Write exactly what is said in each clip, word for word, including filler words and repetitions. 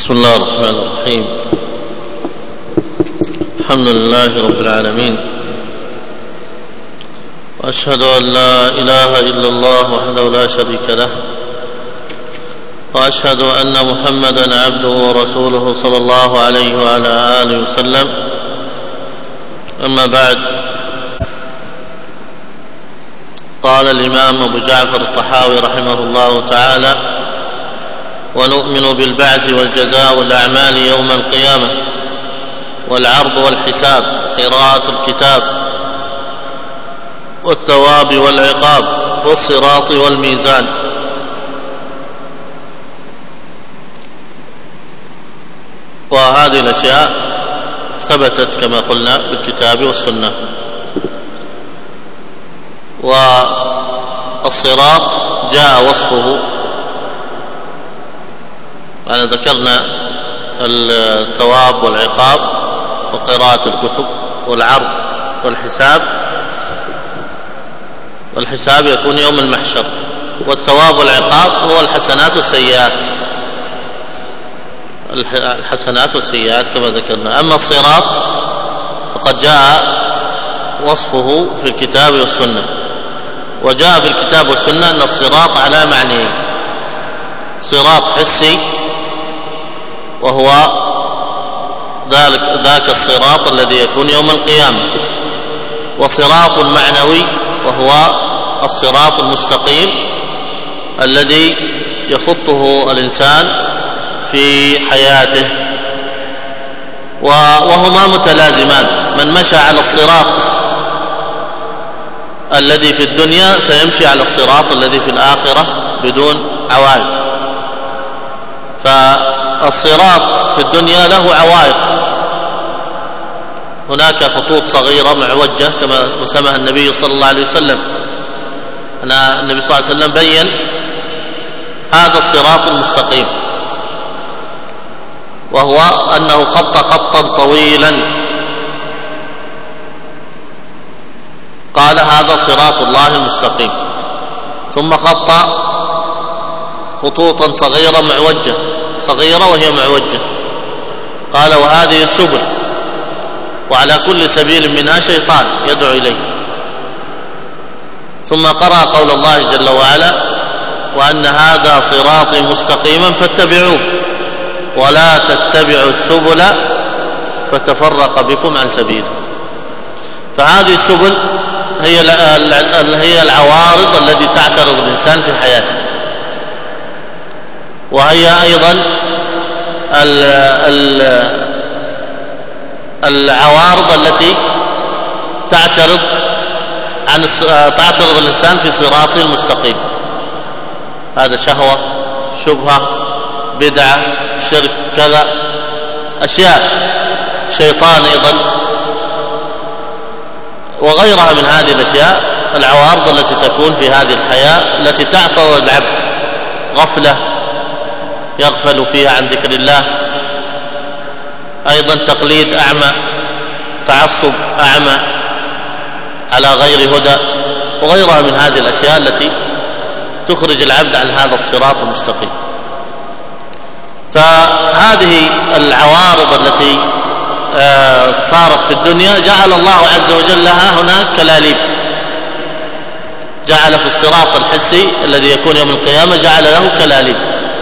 بسم الله الرحمن الرحيم. الحمد لله رب العالمين، وأشهد أن لا إله إلا الله وحده لا شريك له، وأشهد أن محمدا عبده ورسوله صلى الله عليه وعلى آله وسلم. أما بعد، قال الإمام أبو جعفر الطحاوي رحمه الله تعالى: ونؤمن بالبعث والجزاء والأعمال يوم القيامة، والعرض والحساب، قراءة الكتاب، والثواب والعقاب، والصراط والميزان. وهذه الأشياء ثبتت كما قلنا بالكتاب والسنة. والصراط جاء وصفه، أنا ذكرنا الثواب والعقاب وقراءة الكتب والعرض والحساب. والحساب يكون يوم المحشر، والثواب والعقاب هو الحسنات والسيئات، الحسنات والسيئات كما ذكرنا. أما الصراط فقد جاء وصفه في الكتاب والسنة، وجاء في الكتاب والسنة أن الصراط على معنيين: صراط حسي وهو ذلك ذاك الصراط الذي يكون يوم القيامة، وصراط معنوي وهو الصراط المستقيم الذي يخطه الإنسان في حياته، وهما متلازمان. من مشى على الصراط الذي في الدنيا سيمشي على الصراط الذي في الآخرة بدون عوائق. فالصراط في الدنيا له عوائق، هناك خطوط صغيرة معوجة كما رسمها النبي صلى الله عليه وسلم. أنا النبي صلى الله عليه وسلم بين هذا الصراط المستقيم، وهو أنه خط خطا طويلا، قال: هذا صراط الله المستقيم. ثم خط خطوطا صغيرة معوجة، صغيرة وهي معوجة، قال: وهذه السبل، وعلى كل سبيل منها شيطان يدعو إليه. ثم قرأ قول الله جل وعلا: وأن هذا صراطي مستقيما فاتبعوه ولا تتبعوا السبل فتفرق بكم عن سبيله. فهذه السبل هي هي العوارض التي تعترض الإنسان في حياته، وهي أيضا ال ال العوارض التي تعترض عن تعترض الإنسان في صراطه المستقيم. هذا شهوة، شبهة، بدعة، شرك، كذا أشياء، شيطان أيضا، وغيرها من هذه الأشياء، العوارض التي تكون في هذه الحياة التي تعترض العبد. غفلة يغفل فيها عن ذكر الله، أيضا تقليد أعمى، تعصب أعمى على غير هدى، وغيرها من هذه الأشياء التي تخرج العبد عن هذا الصراط المستقيم. فهذه العوارض التي صارت في الدنيا جعل الله عز وجل لها هناك كلاليب، جعل في الصراط الحسي الذي يكون يوم القيامة جعل له كلاليب.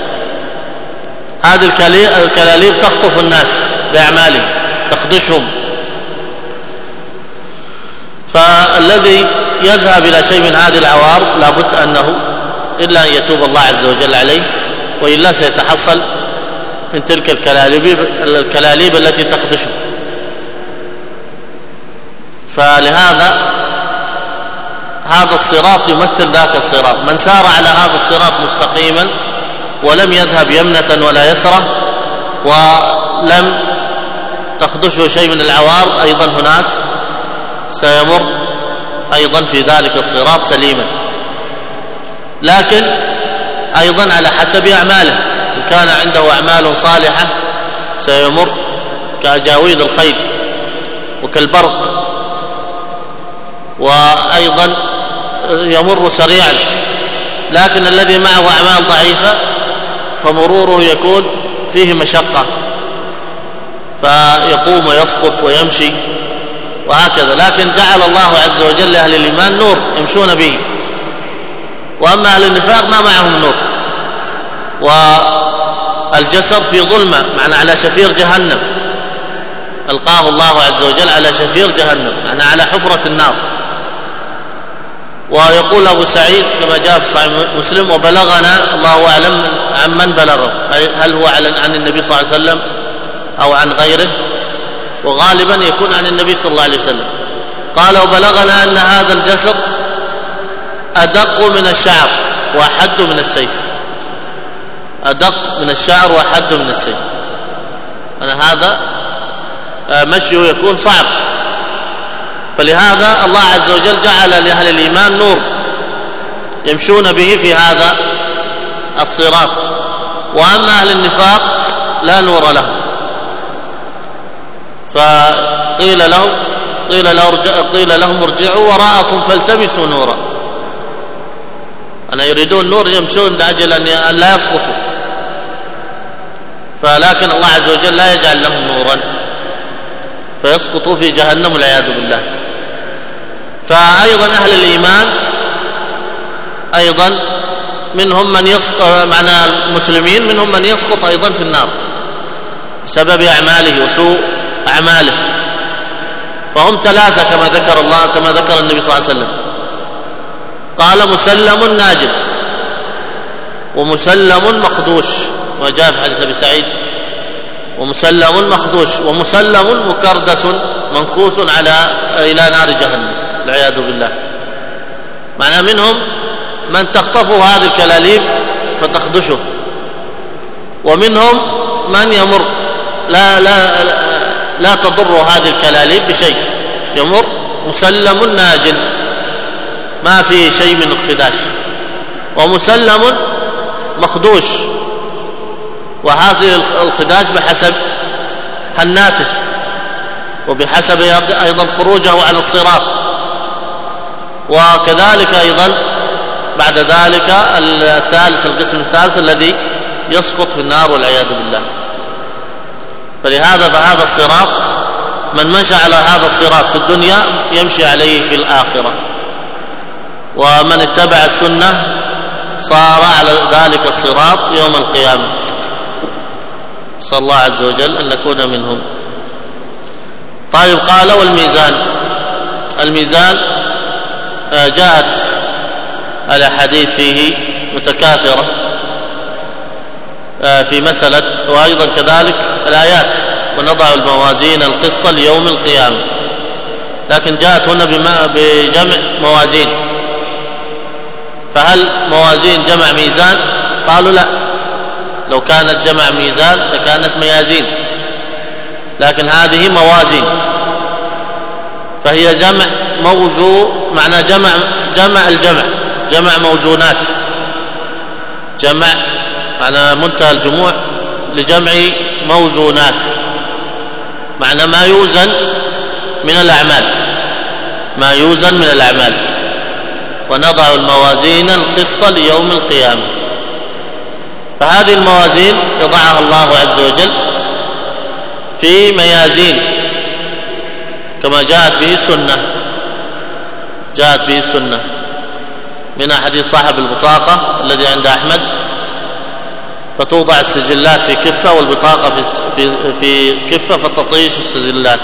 هذه الكلاليب تخطف الناس بأعمالهم، تخدشهم. فالذي يذهب إلى شيء من هذه العوارض لابد أنه إلا أن يتوب الله عز وجل عليه، وإلا سيتحصل من تلك الكلاليب, الكلاليب التي تخدشه. فلهذا هذا الصراط يمثل ذاك الصراط. من سار على هذا الصراط مستقيما ولم يذهب يمنة ولا يسرة ولم تخدشه شيء من العوارض، أيضا هناك سيمر أيضا في ذلك الصراط سليما، لكن أيضا على حسب أعماله. إن كان عنده أعمال صالحة سيمر كأجاويد الخيل وكالبرق، وأيضا يمر سريعا. لكن الذي معه أعمال ضعيفة فمروره يكون فيه مشقة فيقوم ويسقط ويمشي وهكذا، لكن جعل الله عز وجل لأهل الإيمان نور يمشون به، وأما أهل النفاق ما معهم نور، والجسر في ظلمة، معنى على شفير جهنم، ألقاه الله عز وجل على شفير جهنم، معنى على حفرة النار. ويقول أبو سعيد كما جاء في صحيح مسلم: وبلغنا، الله أعلم عن من بلغه، هل هو عن النبي صلى الله عليه وسلم أو عن غيره، وغالبا يكون عن النبي صلى الله عليه وسلم. قال: وبلغنا أن هذا الجسر أدق من الشعر وأحد من السيف. أدق من الشعر وأحد من السيف، أنا هذا مشيه يكون صعب، فلهذا الله عز وجل جعل لأهل الإيمان نور يمشون به في هذا الصراط، وأما أهل النفاق لا نور لهم. فقيل لهم قيل له قيل لهم ارجعوا وراءكم فالتمسوا نورا، أنا يريدون نور يمشون لأجل أن لا يسقطوا، فلكن الله عز وجل لا يجعل لهم نورا فيسقطوا في جهنم والعياذ بالله. فأيضا أهل الإيمان أيضا منهم من يسقط، معنى المسلمين منهم من يسقط أيضا في النار بسبب أعماله وسوء أعماله، فهم ثلاثة كما ذكر الله كما ذكر النبي صلى الله عليه وسلم. قال: مسلم ناجٍ، ومسلم مخدوش، وجاء في حديث أبي سعيد: ومسلم مخدوش، ومسلم مكردس منكوس على إلى نار جهنم والعياذ بالله. معنى منهم من تخطفه هذه الكلاليب فتخدشه، ومنهم من يمر لا لا لا تضر هذه الكلاليب بشيء، يمر مسلم ناج ما فيه شيء من الخداش، ومسلم مخدوش، وهذه الخداش بحسب هناته وبحسب أيضا خروجه على الصراط، وكذلك أيضا بعد ذلك الثالث القسم الثالث الذي يسقط في النار والعياذ بالله. فلهذا فهذا الصراط من مشى على هذا الصراط في الدنيا يمشي عليه في الآخرة، ومن اتبع السنة صار على ذلك الصراط يوم القيامة. صلى الله عز وجل أن نكون منهم. طيب، قال: والميزان. الميزان جاءت الأحاديث فيه متكاثرة في مسألة، وأيضا كذلك الآيات: ونضع الموازين القسط ليوم القيامة، لكن جاءت هنا بجمع موازين، فهل موازين جمع ميزان؟ قالوا لا، لو كانت جمع ميزان لكانت ميازين، لكن هذه موازين، فهي جمع موزون، معنى جمع جمع الجمع جمع موزونات، جمع معنى منتهى الجموع لجمع موزونات، معنى ما يوزن من الأعمال، ما يوزن من الأعمال. ونضع الموازين القسط ليوم القيامة، فهذه الموازين يضعها الله عز وجل في ميازين كما جاءت به السنة جاءت به السنة من حديث صاحب البطاقة الذي عند أحمد: فتوضع السجلات في كفة والبطاقة في, في, في كفة فتطيش السجلات.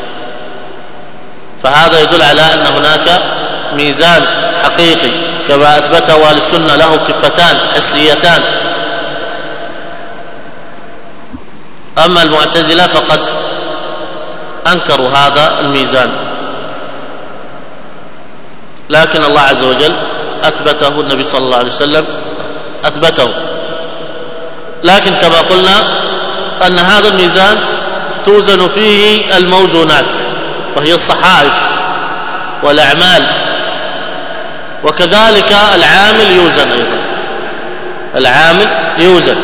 فهذا يدل على أن هناك ميزان حقيقي كما أثبته أهل السنة، له كفتان حسيتان. أما المعتزلة فقد أنكروا هذا الميزان، لكن الله عز وجل أثبته، النبي صلى الله عليه وسلم أثبته. لكن كما قلنا أن هذا الميزان توزن فيه الموزونات، وهي الصحائف والأعمال، وكذلك العامل يوزن أيضا، العامل يوزن.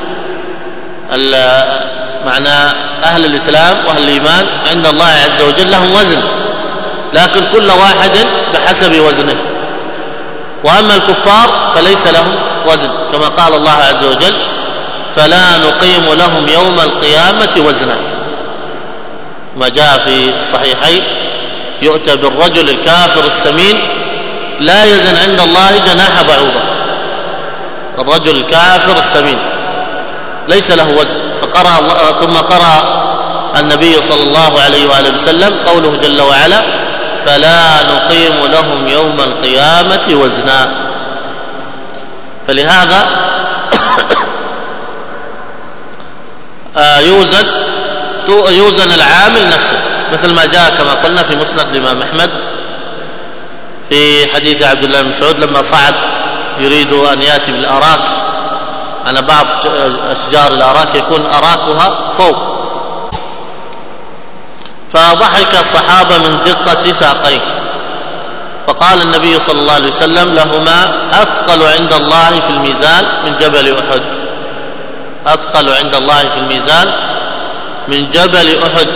معنى أهل الإسلام وأهل الإيمان عند الله عز وجل لهم وزن، لكن كل واحد بحسب وزنه، وأما الكفار فليس لهم وزن، كما قال الله عز وجل: فلا نقيم لهم يوم القيامة وزنا. ما جاء في الصحيحين يؤتى بالرجل الكافر السمين لا يزن عند الله جناح بعوضة. الرجل الكافر السمين ليس له وزن. فقرأ الله ثم قرأ النبي صلى الله عليه وآله وسلم قوله جل وعلا فلا نقيم لهم يوم القيامة وزنا. فلهذا يوزن يوزن العامل نفسه، مثل ما جاء كما قلنا في مسند الإمام أحمد في حديث عبد الله بن مسعود لما صعد يريد أن يأتي بالأراك. أنا بعض أشجار الأراك يكون أراكها فوق، فضحك الصحابة من دقة ساقيه، فقال النبي صلى الله عليه وسلم لهما أثقل عند الله في الميزان من جبل أحد. أثقل عند الله في الميزان من جبل أحد.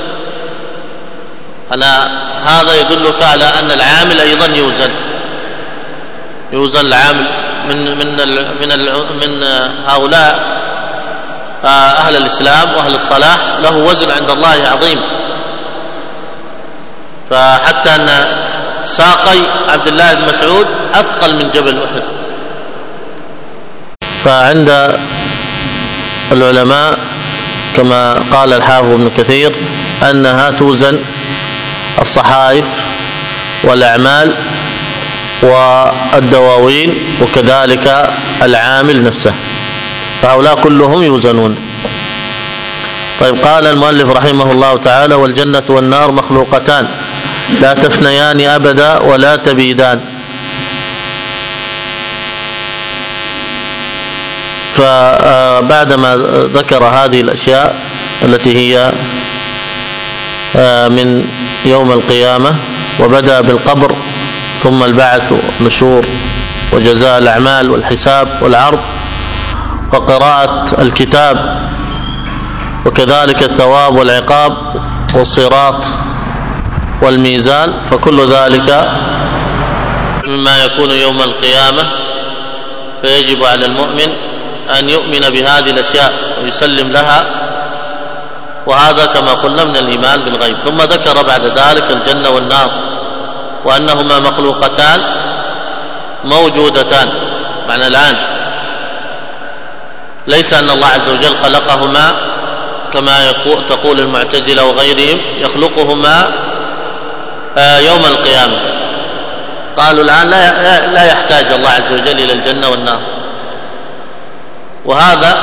أنا هذا يدلك على أن العامل أيضا يوزن يوزن العامل من من من من هؤلاء أهل الإسلام وأهل الصلاح له وزن عند الله عظيم. فحتى أن ساقي عبد الله بن مسعود أثقل من جبل أحد. فعند العلماء كما قال الحافظ ابن كثير أنها توزن الصحائف والأعمال والدواوين وكذلك العامل نفسه، فهؤلاء كلهم يوزنون. طيب، قال المؤلف رحمه الله تعالى والجنة والنار مخلوقتان لا تفنيان أبدا ولا تبيدان. فبعدما ذكر هذه الأشياء التي هي من يوم القيامة وبدأ بالقبر ثم البعث والنشور وجزاء الأعمال والحساب والعرض وقراءة الكتاب وكذلك الثواب والعقاب والصراط والميزان، فكل ذلك مما يكون يوم القيامة، فيجب على المؤمن أن يؤمن بهذه الأشياء ويسلم لها، وهذا كما قلنا من الإيمان بالغيب. ثم ذكر بعد ذلك الجنة والنار وأنهما مخلوقتان موجودتان. معنى الآن ليس أن الله عز وجل خلقهما كما تقول المعتزلة وغيرهم يخلقهما يوم القيامة. قالوا الآن لا يحتاج الله عز وجل إلى الجنة والنار، وهذا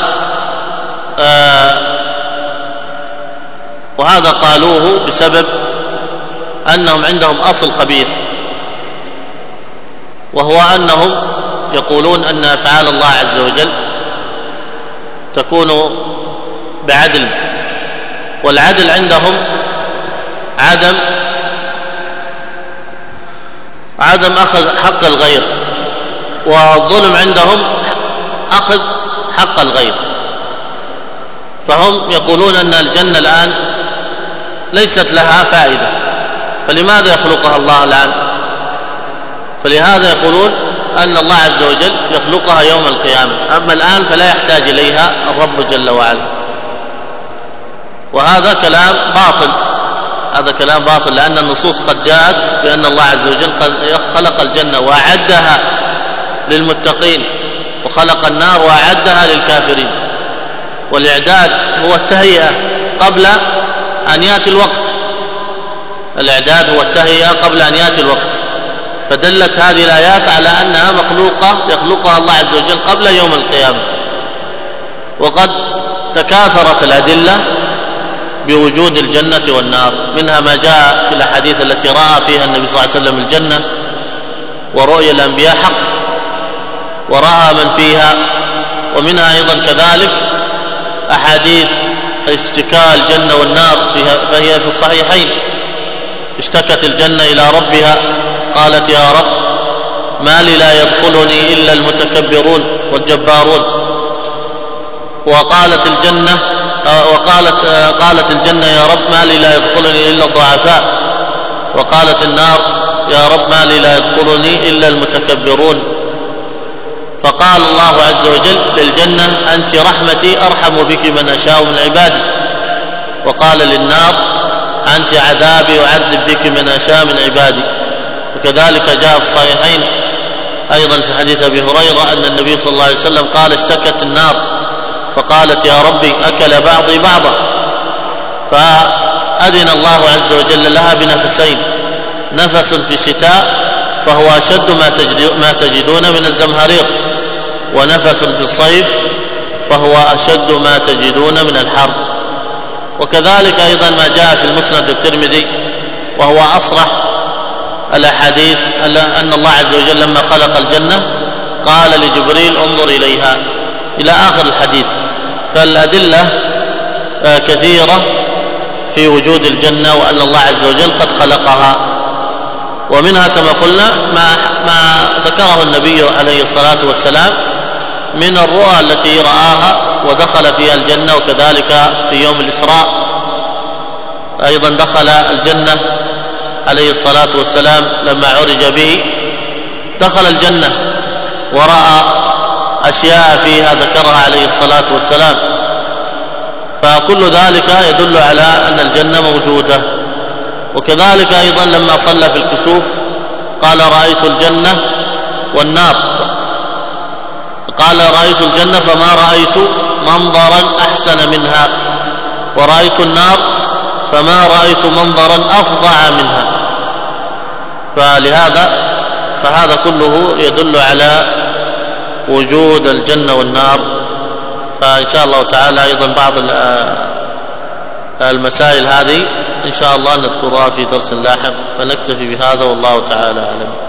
وهذا قالوه بسبب أنهم عندهم أصل خبيث، وهو أنهم يقولون أن أفعال الله عز وجل تكون بعدل، والعدل عندهم عدم عدم أخذ حق الغير، والظلم عندهم أخذ حق الغير. فهم يقولون أن الجنة الآن ليست لها فائدة، فلماذا يخلقها الله الآن؟ فلهذا يقولون أن الله عز وجل يخلقها يوم القيامة، أما الآن فلا يحتاج إليها الرب جل وعلا. وهذا كلام باطل، هذا كلام باطل، لأن النصوص قد جاءت بأن الله عز وجل خلق الجنة وأعدها للمتقين، وخلق النار وأعدها للكافرين. والإعداد هو التهيئة قبل أن يأتي الوقت، الإعداد هو التهيئة قبل أن يأتي الوقت. فدلت هذه الآيات على أنها مخلوقة يخلقها الله عز وجل قبل يوم القيامة. وقد تكاثرت الأدلة بوجود الجنة والنار، منها ما جاء في الأحاديث التي رأى فيها النبي صلى الله عليه وسلم الجنة، ورؤيا الأنبياء حق ورأى من فيها. ومنها أيضا كذلك أحاديث اشتكاء الجنة والنار فيها، فهي في الصحيحين. اشتكت الجنة إلى ربها قالت يا رب ما لي لا يدخلني إلا المتكبرون والجبارون. وقالت الجنة وقالت قالت الجنة يا رب ما لي لا يدخلني إلا الضعفاء. وقالت النار يا رب ما لي لا يدخلني إلا المتكبرون. فقال الله عز وجل للجنة أنت رحمتي أرحم بك من أشاء من عبادي، وقال للنار أنت عذابي أعذب بك من أشاء من عبادي. وكذلك جاء في الصحيحين أيضا في حديث أبي هريرة أن النبي صلى الله عليه وسلم قال اشتكت النار فقالت يا ربي أكل بعضي بعضا، فأذن الله عز وجل لها بنفسين، نفس في الشتاء فهو أشد ما تجدون من الزمهرير، ونفس في الصيف فهو أشد ما تجدون من الحر. وكذلك أيضا ما جاء في المسند الترمذي وهو أصرح الأحاديث أن الله عز وجل لما خلق الجنة قال لجبريل انظر إليها إلى آخر الحديث. فالأدلة كثيرة في وجود الجنة وأن الله عز وجل قد خلقها، ومنها كما قلنا ما, ما ذكره النبي عليه الصلاة والسلام من الرؤى التي رآها ودخل فيها الجنة. وكذلك في يوم الإسراء أيضا دخل الجنة عليه الصلاة والسلام لما عرج به، دخل الجنة ورأى أشياء فيها ذكرها عليه الصلاة والسلام، فكل ذلك يدل على أن الجنة موجودة. وكذلك أيضا لما صلى في الكسوف قال رأيت الجنة والنار، قال رأيت الجنة فما رأيت منظرا أحسن منها، ورأيت النار فما رأيت منظرا أفظع منها. فلهذا فهذا كله يدل على وجود الجنة والنار. فإن شاء الله تعالى أيضا بعض المسائل هذه إن شاء الله نذكرها في درس لاحق، فنكتفي بهذا والله تعالى أعلم.